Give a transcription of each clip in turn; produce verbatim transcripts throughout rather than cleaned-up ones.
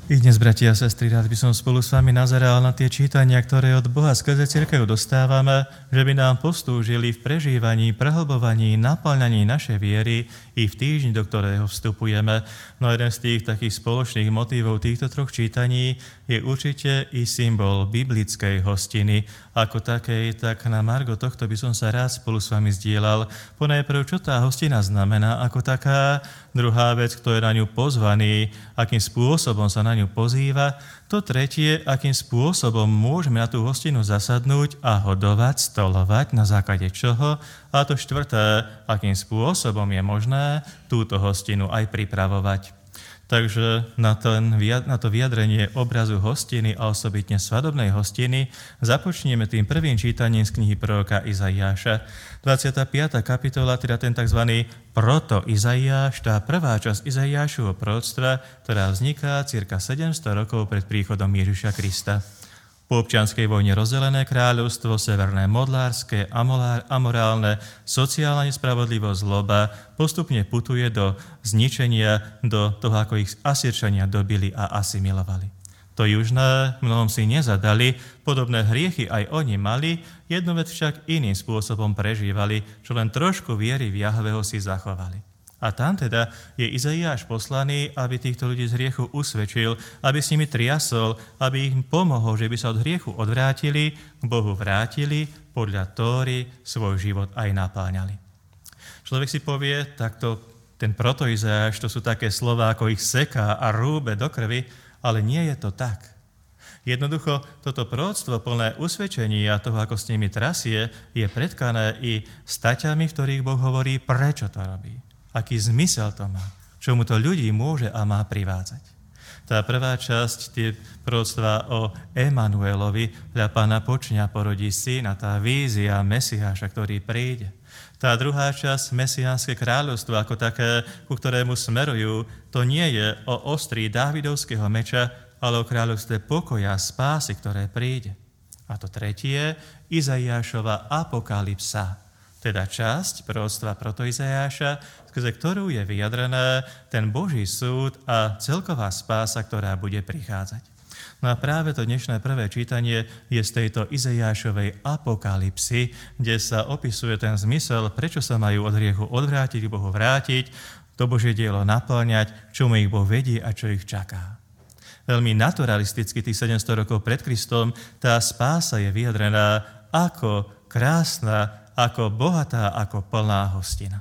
I dnes, bratia a sestry, rád by som spolu s vami nazeral na tie čítania, ktoré od Boha skrze cirkev dostávame, že by nám poslúžili v prežívaní, prehlbovaní, naplňaní našej viery i v týždni, do ktorého vstupujeme. No jeden z tých takých spoločných motívov týchto troch čítaní je určite i symbol biblickej hostiny. Ako takej, tak na margo tohto by som sa rád spolu s vami zdieľal. Ponajprv, čo tá hostina znamená ako taká, druhá vec, kto je na ňu pozvaný, akým spôsobom sa na ňu pozýva, to tretie, akým spôsobom môžeme na tú hostinu zasadnúť a hodovať, stolovať, na základe čoho, a to štvrté, akým spôsobom je možné túto hostinu aj pripravovať. Takže na, ten, na to vyjadrenie obrazu hostiny a osobitne svadobnej hostiny započneme tým prvým čítaním z knihy proroka Izaiáša. dvadsiata piata kapitola, teda ten tzv. Proto-Izaiáš, tá prvá časť Izaiášovho proroctva, ktorá vzniká cirka sedemsto rokov pred príchodom Ježiša Krista. Po občianskej vojne rozdelené kráľovstvo, severné modlárske, amorálne, sociálna nespravodlivosť, zloba postupne putuje do zničenia, do toho, ako ich Asýrčania dobili a asimilovali. To južné mnohom si nezadali, podobné hriechy aj oni mali, jednu vec však iným spôsobom prežívali, čo len trošku viery v Jahveho si zachovali. A tam teda je Izaiáš poslaný, aby týchto ľudí z hriechu usvedčil, aby s nimi triasol, aby im pomohol, že by sa od hriechu odvrátili, k Bohu vrátili, podľa Tóry svoj život aj napáňali. Človek si povie, takto ten proto-Izaiáš, to sú také slová, ako ich seká a rúbe do krvi, ale nie je to tak. Jednoducho, toto proroctvo plné usvedčení a toho, ako s nimi trasie, je predkané i staťami, v ktorých Boh hovorí, prečo to robí. Aký zmysel to má, čomu to ľudí môže a má privádzať. Tá prvá časť, tie proroctvá o Emanuelovi, dla Pána počňa porodí syna, tá vízia Mesiáša, ktorý príde. Tá druhá časť, mesiánske kráľovstvo, ako také, ku ktorému smerujú, to nie je o ostrí Dávidovského meča, ale o kráľovstve pokoja, spásy, ktoré príde. A to tretie, Izaiášova apokalypsa, teda časť proroctva proto-Izaiáša, skrze ktorú je vyjadrené ten Boží súd a celková spása, ktorá bude prichádzať. No a práve to dnešné prvé čítanie je z tejto Izaiášovej apokalypsy, kde sa opisuje ten zmysel, prečo sa majú od hriechu odvrátiť, k Bohu vrátiť, to Božie dielo naplňať, čomu ich Boh vedie a čo ich čaká. Veľmi naturalisticky tých sedemsto rokov pred Kristom tá spása je vyjadrená ako krásna, ako bohatá, ako plná hostina.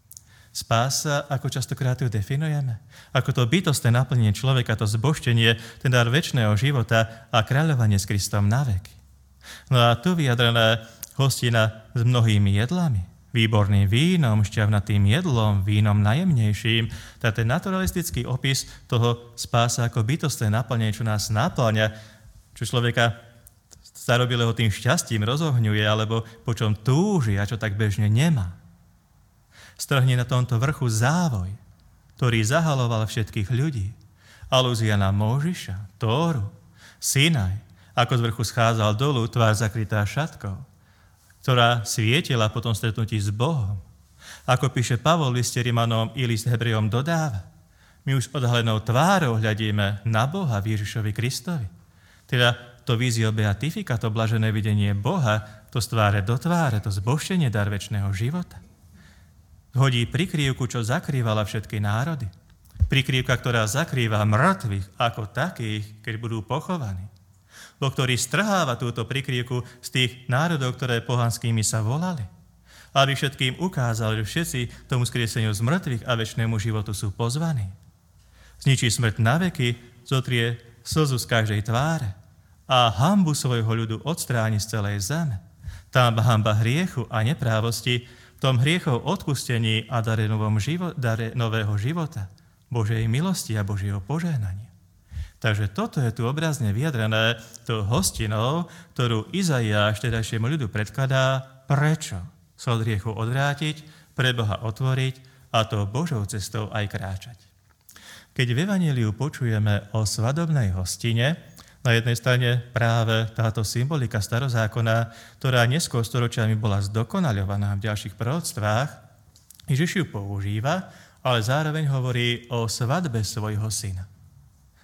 Spása, ako častokrát ju definujeme, ako to bytostné naplnenie človeka, to zbožtenie, ten dar večného života a kráľovanie s Kristom na veky. No a tu vyjadrená hostina s mnohými jedlami, výborným vínom, šťavnatým jedlom, vínom najjemnejším, tá ten naturalistický opis toho spása ako bytostné naplnenie, čo nás naplňa, čo človeka starobile ho tým šťastím rozohňuje, alebo po čom túži a čo tak bežne nemá. Strhne na tomto vrchu závoj, ktorý zahaloval všetkých ľudí. Alúzia na Mojžiša, Tóru, Sinaj, ako z vrchu schádzal dolu, tvár zakrytá šatkou, ktorá svietila po tom stretnutí s Bohom. Ako píše Pavol v liste Rimanom i list Hebrejom dodáva, my už odhalenou tvárou hľadíme na Boha v Ježišovi Kristovi. Teda to vízio beatifika, to blažené videnie Boha, to z tváre do tváre, to zbožšenie dar večného života. Hodí prikrývku, čo zakrývala všetky národy. Prikrývka, ktorá zakrýva mŕtvych ako takých, keď budú pochovaní. Boh, ktorý strháva túto prikrývku z tých národov, ktoré pohanskými sa volali. Aby všetkým ukázal, že všetci tomu skrieseniu z mŕtvych a večnému životu sú pozvaní. Zničí smrť na veky, zotrie slzu z každej tváre a hanbu svojho ľudu odstráni z celej zeme. Tam hanba hriechu a neprávosti, v tom hriechov odpustení a dare, živo- dare nového života, Božej milosti a Božieho požehnania. Takže toto je tu obrazne vyjadrené tou hostinou, ktorú Izaiáš tedajšiemu ľudu predkladá, prečo sa od hriechu odvrátiť, pre Boha otvoriť a to Božou cestou aj kráčať. Keď v Evanjeliu počujeme o svadobnej hostine, na jednej strane práve táto symbolika starozákona, ktorá neskôr storočiami bola zdokonaľovaná v ďalších proroctvách, Ježiš ju používa, ale zároveň hovorí o svadbe svojho syna.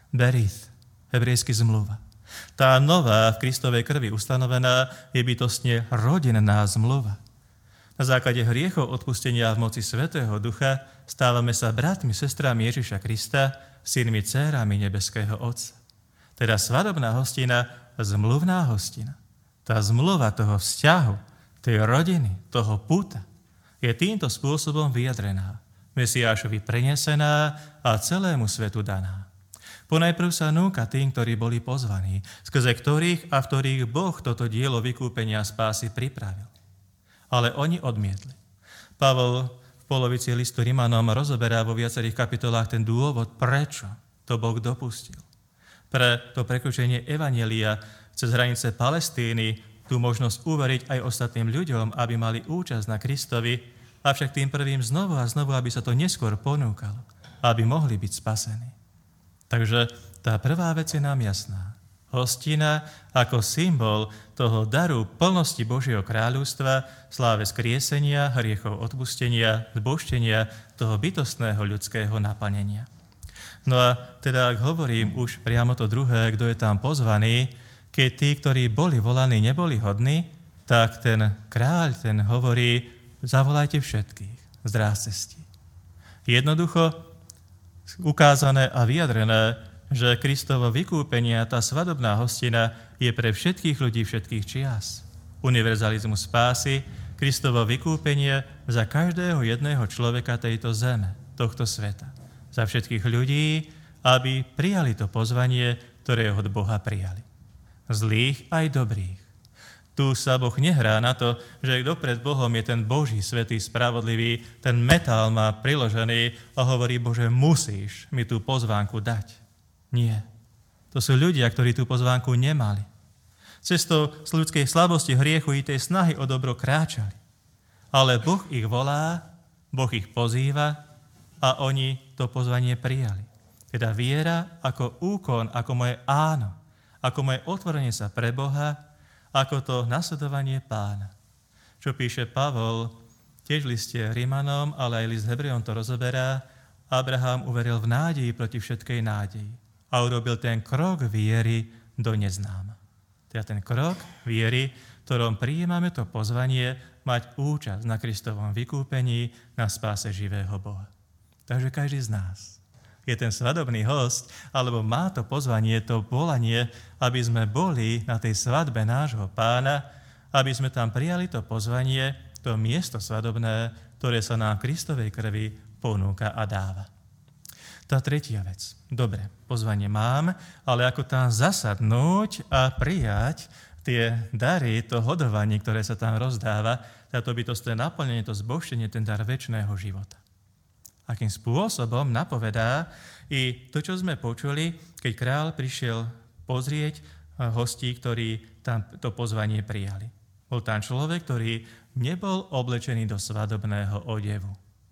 Berith, hebrejsky zmluva. Tá nová v Kristovej krvi ustanovená je bytostne rodinná zmluva. Na základe hriechov odpustenia v moci Svätého Ducha stávame sa bratmi, sestrami Ježiša Krista, synmi, dcérami nebeského Otca. Teda svadobná hostina, zmluvná hostina. Tá zmluva toho vzťahu, tej rodiny, toho puta je týmto spôsobom vyjadrená, Mesiášovi prenesená a celému svetu daná. Ponajprv sa núka tým, ktorí boli pozvaní, skrze ktorých a v ktorých Boh toto dielo vykúpenia a spásy pripravil. Ale oni odmietli. Pavol v polovici listu Rimanom rozoberá vo viacerých kapitolách ten dôvod, prečo to Boh dopustil. Pre to prekročenie evanjelia cez hranice Palestíny tú možnosť uveriť aj ostatným ľuďom, aby mali účasť na Kristovi, avšak tým prvým znovu a znovu, aby sa to neskôr ponúkalo, aby mohli byť spasení. Takže tá prvá vec je nám jasná. Hostina ako symbol toho daru plnosti Božieho kráľovstva, sláve skriesenia, hriechov odpustenia, zbožtenia, toho bytostného ľudského naplnenia. No a teda, ak hovorím už priamo to druhé, kto je tam pozvaný, keď tí, ktorí boli volaní, neboli hodní, tak ten kráľ, ten hovorí, zavolajte všetkých, zdrá cesti. Jednoducho ukázané a vyjadrené, že Kristovo vykúpenie, tá svadobná hostina je pre všetkých ľudí všetkých čias. Univerzalizmus spásy, Kristovo vykúpenie za každého jedného človeka tejto zeme, tohto sveta. Za všetkých ľudí, aby prijali to pozvanie, ktoré od Boha prijali. Zlých aj dobrých. Tu sa Boh nehrá na to, že kto pred Bohom je ten Boží, svätý, spravodlivý, ten metál má priložený a hovorí, Bože, musíš mi tú pozvánku dať. Nie. To sú ľudia, ktorí tú pozvánku nemali. Cestou z ľudskej slabosti, hriechu i tej snahy o dobro kráčali. Ale Boh ich volá, Boh ich pozýva a oni to pozvanie prijali. Teda viera ako úkon, ako moje áno, ako moje otvorenie sa pre Boha, ako to nasledovanie Pána. Čo píše Pavol, tiež v liste Rimanom, ale aj list Hebrejom to rozoberá, Abraham uveril v nádeji proti všetkej nádeji a urobil ten krok viery do neznáma. Teda ten krok viery, ktorom prijímame to pozvanie mať účasť na Kristovom vykúpení, na spáse živého Boha. Takže každý z nás je ten svadobný host, alebo má to pozvanie, to volanie, aby sme boli na tej svadbe nášho Pána, aby sme tam prijali to pozvanie, to miesto svadobné, ktoré sa nám v Kristovej krvi ponúka a dáva. Tá tretia vec. Dobre, pozvanie mám, ale ako tam zasadnúť a prijať tie dary, to hodovanie, ktoré sa tam rozdáva, táto bytostné naplnenie, to zbožšenie, ten dar večného života. Akým spôsobom napovedá i to, čo sme počuli, keď kráľ prišiel pozrieť hostí, ktorí tam to pozvanie prijali. Bol tam človek, ktorý nebol oblečený do svadobného odevu.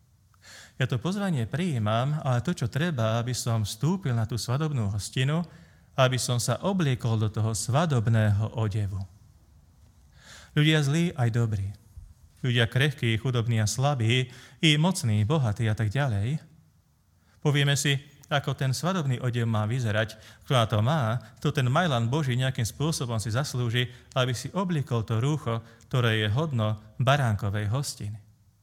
Ja to pozvanie prijímam, ale to, čo treba, aby som vstúpil na tú svadobnú hostinu, aby som sa obliekol do toho svadobného odevu. Ľudia zlí aj dobrí. Ľudia krehkí, chudobní a slabí, i mocní, bohatí a tak ďalej. Povieme si, ako ten svadobný odev má vyzerať. Kto na to má, to ten majlan Boží nejakým spôsobom si zaslúži, aby si obliekol to rúcho, ktoré je hodno baránkovej hostiny.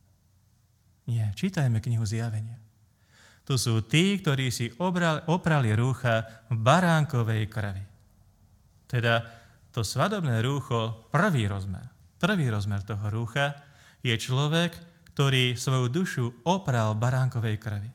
Nie, čítajme knihu Zjavenia. To sú tí, ktorí si obrali, oprali rúcha v baránkovej krvi. Teda to svadobné rúcho, prvý rozmer, prvý rozmer toho rúcha, je človek, ktorý svoju dušu opral v baránkovej krvi.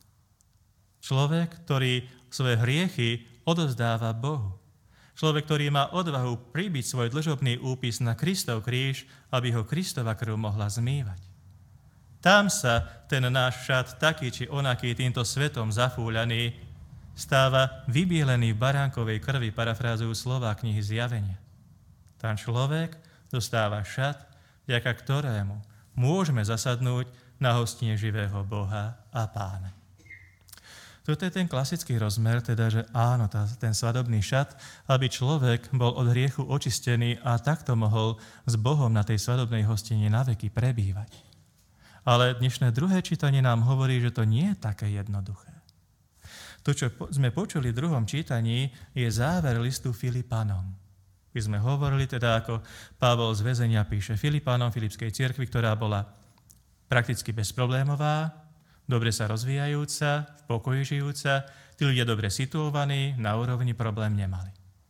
Človek, ktorý svoje hriechy odovzdáva Bohu. Človek, ktorý má odvahu pribiť svoj dlžobný úpis na Kristov kríž, aby ho Kristova krv mohla zmývať. Tam sa ten náš šat, taký či onaký týmto svetom zafúľaný, stáva vybielený v baránkovej krvi, parafrázujú slová knihy Zjavenia. Tam človek dostáva šat, vďaka ktorému môžeme zasadnúť na hostine živého Boha a Pána. Toto je ten klasický rozmer, teda, že áno, tá, ten svadobný šat, aby človek bol od hriechu očistený a takto mohol s Bohom na tej svadobnej hostine naveky prebývať. Ale dnešné druhé čítanie nám hovorí, že to nie je také jednoduché. To, čo sme počuli v druhom čítaní, je záver listu Filipanom. My sme hovorili teda, ako Pavol z väzenia píše Filipanom, Filipskej cirkvi, ktorá bola prakticky bezproblémová, dobre sa rozvíjajúca, v pokoji žijúca, tí ľudia dobre situovaní, na úrovni problém nemali.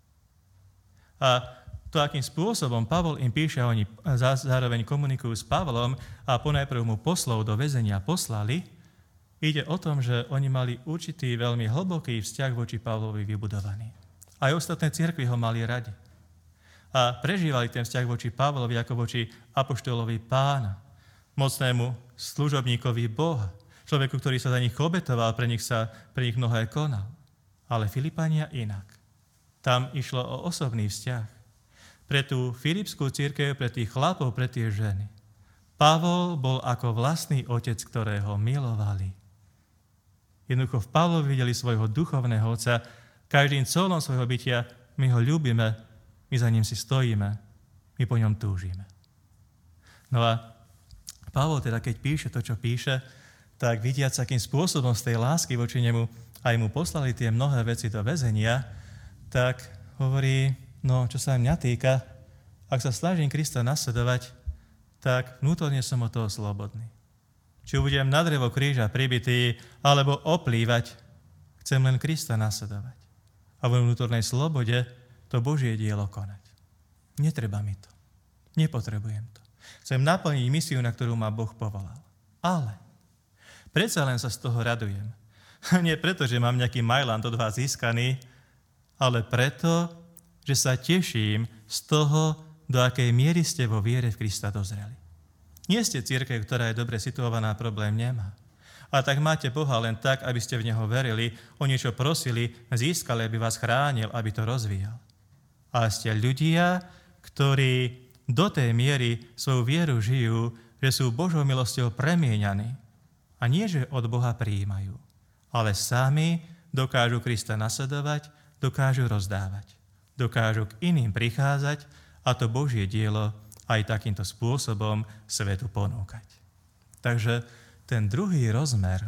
A to, akým spôsobom Pavol im píše, a oni zároveň komunikujú s Pavlom a ponajprv mu poslov do väzenia poslali, ide o tom, že oni mali určitý veľmi hlboký vzťah voči Pavlovi vybudovaný. Aj ostatné cirkvi ho mali radi. A prežívali ten vzťah voči Pavlovi ako voči apoštolovi Pána, mocnému služobníkovi Boha, človeku, ktorý sa za nich obetoval, pre nich sa pre nich mnohé konal. Ale Filipania inak. Tam išlo o osobný vzťah. Pre tú filipskú cirkev, pre tých chlapov, pre tie ženy. Pavol bol ako vlastný otec, ktorého milovali. Jednoducho v Pavlovi videli svojho duchovného otca, každým colom svojho bytia, my ho ľúbime, my za ním si stojíme, my po ňom túžime. No a Pavol teda, keď píše to, čo píše, tak vidiac, akým spôsobom z tej lásky voči nemu aj mu poslali tie mnohé veci do väzenia, tak hovorí, no, čo sa mňa týka, ak sa snažím Krista nasledovať, tak vnútorne som od toho slobodný. Či budem na drevo kríža pribitý, alebo oplývať, chcem len Krista nasledovať. A vo vnútornej slobode to Božie dielo konať. Netreba mi to. Nepotrebujem to. Chcem naplniť misiu, na ktorú ma Boh povolal. Ale predsa len sa z toho radujem. Nie preto, že mám nejaký majlant od vás získaný, ale preto, že sa teším z toho, do akej miery ste vo viere v Krista dozreli. Nie ste cirkev, ktorá je dobre situovaná, problém nemá. A tak máte Boha len tak, aby ste v Neho verili, o niečo prosili, získali, aby vás chránil, aby to rozvíjal. Ale ste ľudia, ktorí do tej miery svoju vieru žijú, že sú Božou milosťou premieňaní. A nie, že od Boha prijímajú, ale sami dokážu Krista nasledovať, dokážu rozdávať. Dokážu k iným prichádzať a to Božie dielo aj takýmto spôsobom svetu ponúkať. Takže ten druhý rozmer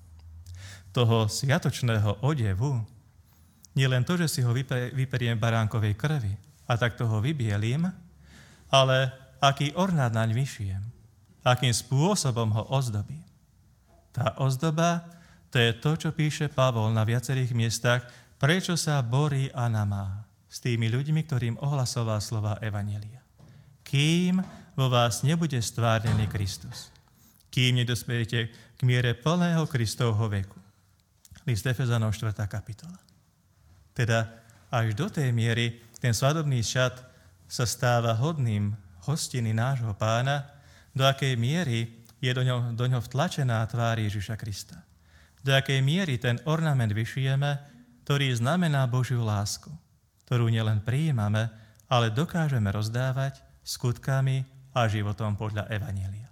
toho sviatočného odevu nie len to, že si ho vyperiem baránkovej krvi a takto ho vybielím, ale aký ornát naň vyšijem, akým spôsobom ho ozdobím. Tá ozdoba, to je to, čo píše Pavol na viacerých miestach, prečo sa borí a namáha s tými ľuďmi, ktorým ohlasoval slova Evanjelia. Kým vo vás nebude stvárnený Kristus. Kým nedospejete k miere plného Kristovho veku. List Efezanom štvrtá kapitola. Teda až do tej miery ten svadobný šat sa stáva hodným hostiny nášho Pána, do akej miery je do ňoho, do ňoho vtlačená tvár Ježiša Krista. Do akej miery ten ornament vyšijeme, ktorý znamená Božiu lásku, ktorú nielen prijímame, ale dokážeme rozdávať skutkami a životom podľa Evanjelia.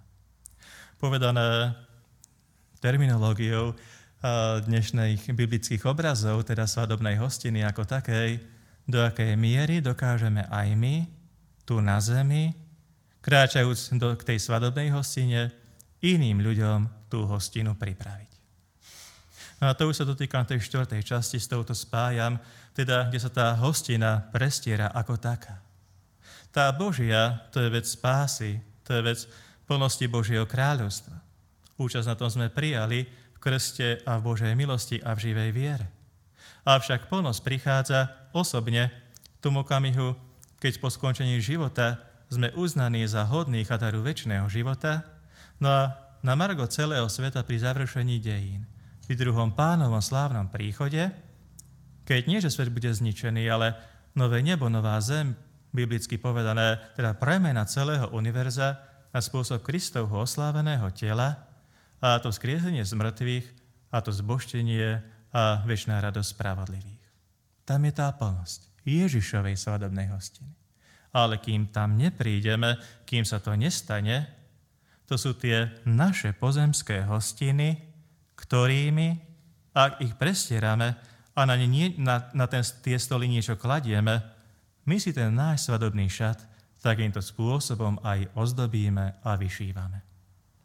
Povedané terminológiou dnešných biblických obrazov, teda svadobnej hostiny ako takej, do akej miery dokážeme aj my, tu na zemi, kráčajúc do, k tej svadobnej hostine, iným ľuďom tú hostinu pripraviť. No a to už sa dotýkam tej štvrtej časti, s touto spájam, teda, kde sa tá hostina prestiera ako taká. Tá Božia, to je vec spásy, to je vec plnosti Božieho kráľovstva. Účasť na tom sme prijali v krste a v Božej milosti a v živej viere. Avšak plnosť prichádza osobne v tom okamihu, keď po skončení života sme uznaní za hodných a daru večného života, no a na margo celého sveta pri završení dejín, pri druhom Pánovom slávnom príchode, keď nie, že svet bude zničený, ale nové nebo, nová zem, biblicky povedané, teda premena celého univerza na spôsob Kristovho osláveného tela, a to vzkriesenie z mŕtvych, a to zbožtenie a večná radosť spravodlivých. Tam je tá plnosť Ježišovej svadobnej hostiny. Ale kým tam neprídeme, kým sa to nestane, to sú tie naše pozemské hostiny, ktorými, ak ich prestierame a na, nie, na, na ten, tie stoly niečo kladieme, my si ten náš svadobný šat takýmto spôsobom aj ozdobíme a vyšívame.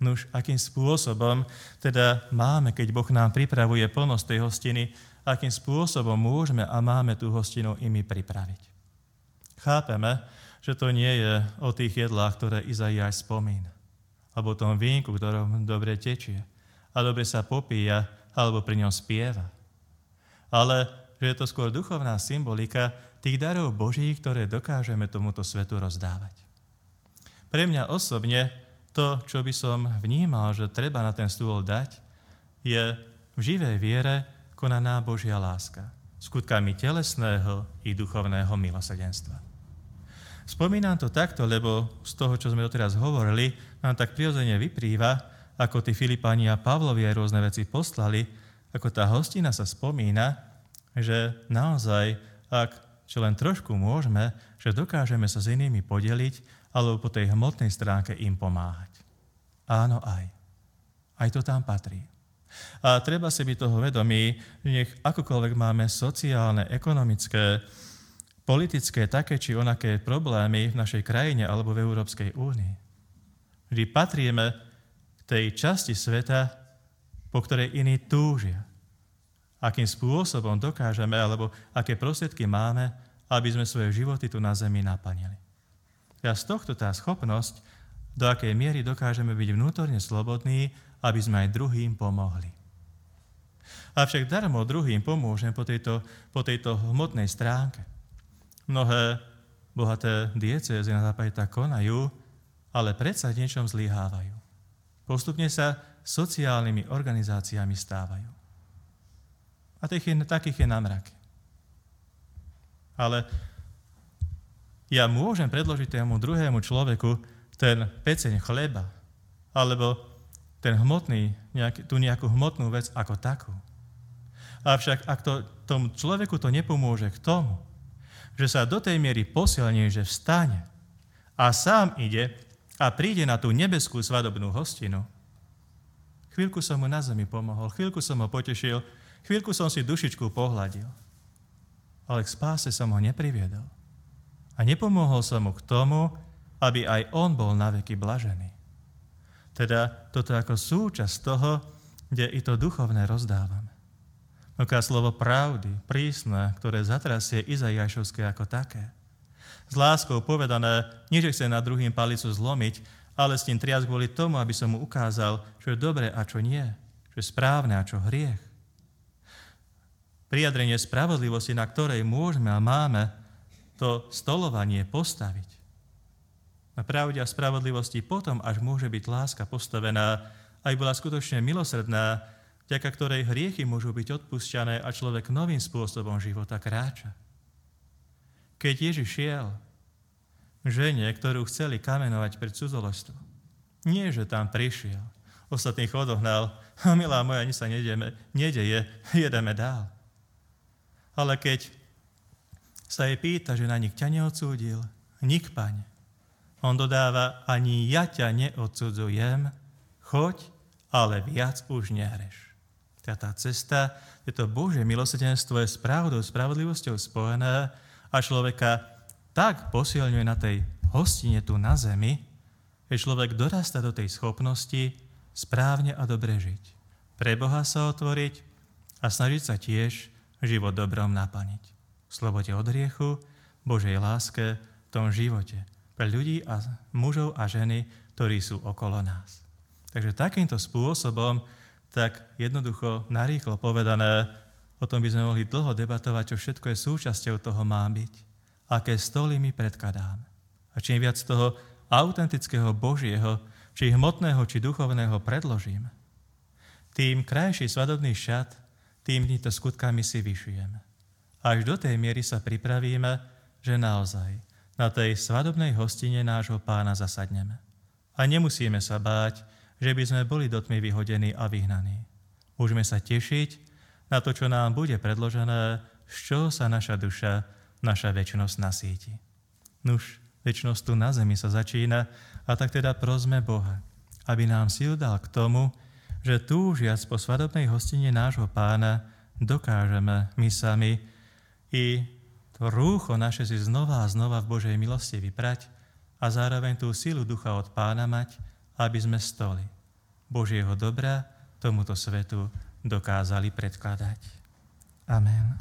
Nuž, akým spôsobom teda máme, keď Boh nám pripravuje plnosť tej hostiny, akým spôsobom môžeme a máme tú hostinu i my pripraviť. Chápeme, že to nie je o tých jedlách, ktoré Izaiáš spomína, alebo o tom vínku, ktorom dobre tečie a dobre sa popíja, alebo pri ňom spieva. Ale že je to skôr duchovná symbolika tých darov Božích, ktoré dokážeme tomuto svetu rozdávať. Pre mňa osobne to, čo by som vnímal, že treba na ten stôl dať, je v živej viere konaná Božia láska, skutkami telesného i duchovného milosrdenstva. Spomínam to takto, lebo z toho, čo sme doteraz hovorili, nám tak prirodzene vyplýva, ako tí Filipáni a Pavlovi aj rôzne veci poslali, ako tá hostina sa spomína, že naozaj, ak čo len trošku môžeme, že dokážeme sa s inými podeliť, alebo po tej hmotnej stránke im pomáhať. Áno, aj. Aj to tam patrí. A treba si byť toho vedomí, že nech akokoľvek máme sociálne, ekonomické, politické, také či onaké problémy v našej krajine alebo v Európskej únii. Vždy patríme k tej časti sveta, po ktorej iní túžia. Akým spôsobom dokážeme, alebo aké prostriedky máme, aby sme svoje životy tu na zemi naplnili. A z tohto tá schopnosť, do akej miery dokážeme byť vnútorne slobodní, aby sme aj druhým pomohli. Avšak darmo druhým pomôžeme po tejto, po tejto hmotnej stránke. Mnohé bohaté diecézy na západe tak konajú, ale predsa v niečom zlyhávajú. Postupne sa sociálnymi organizáciami stávajú. A takých je namraky. Ale ja môžem predložiť tému druhému človeku ten peceň chleba, alebo ten hmotný, nejaký, tú nejakú hmotnú vec ako takú. Avšak ak to, tomu človeku to nepomôže k tomu, že sa do tej miery posilní, že vstane a sám ide a príde na tú nebeskú svadobnú hostinu, chvíľku som mu na zemi pomohol, chvíľku som ho potešil, chvíľku som si dušičku pohľadil, ale k spáse som ho nepriviedol. A nepomohol som mu k tomu, aby aj on bol naveky blažený. Teda toto ako súčasť toho, kde i to duchovné rozdávame. Noká slovo pravdy, prísne, ktoré zatrasie Izaiášovské ako také. S láskou povedané, nie že chce na druhým palicu zlomiť, ale s tým triasť kvôli tomu, aby som mu ukázal, čo je dobre a čo nie, čo je správne a čo hriech. Prijadrenie spravodlivosti, na ktorej môžeme a máme to stolovanie postaviť. Na pravde a spravodlivosti potom, až môže byť láska postavená, aj bola skutočne milosrdná, vďaka ktorej hriechy môžu byť odpúšťané a človek novým spôsobom života kráča. Keď Ježiš šiel k žene, ktorú chceli kamenovať pred cudzoložstvo, nie, že tam prišiel, ostatných odohnal, a milá moja, nič sa nedeme, nedeje, jedeme dál. Ale keď sa jej pýta, že na nich ťa neodsúdil, nik, Pane. On dodáva, ani ja ťa neodsudzujem, choď, ale viac už nehreš. Tá, tá cesta, je to Božie milosrdenstvo, je s pravdou, spravodlivosťou spojené a človeka tak posilňuje na tej hostine tu na zemi, že človek dorasta do tej schopnosti správne a dobre žiť. Pre Boha sa otvoriť a snažiť sa tiež život dobrom naplniť. V slobode od hriechu, Božej láske, v tom živote. Pre ľudí a mužov a ženy, ktorí sú okolo nás. Takže takýmto spôsobom, tak jednoducho, narýchlo povedané, o tom by sme mohli dlho debatovať, čo všetko je súčasťou toho má byť. Aké stoly my predkladáme. A čím viac toho autentického Božieho, či hmotného, či duchovného predložíme, tým krajší svadobný šat, tým týmito skutkami si vyšujeme. Až do tej miery sa pripravíme, že naozaj na tej svadobnej hostine nášho Pána zasadneme. A nemusíme sa báť, že by sme boli do tmy vyhodení a vyhnaní. Môžeme sa tešiť na to, čo nám bude predložené, z čoho sa naša duša, naša večnosť nasíti. Nuž, večnosť tu na zemi sa začína, a tak teda prosme Boha, aby nám síl dal k tomu, že túžiac po svadobnej hostine nášho Pána dokážeme my sami i to rúcho naše si znova a znova v Božej milosti vyprať a zároveň tú silu ducha od Pána mať, aby sme stoli Božieho dobra tomuto svetu dokázali predkladať. Amen.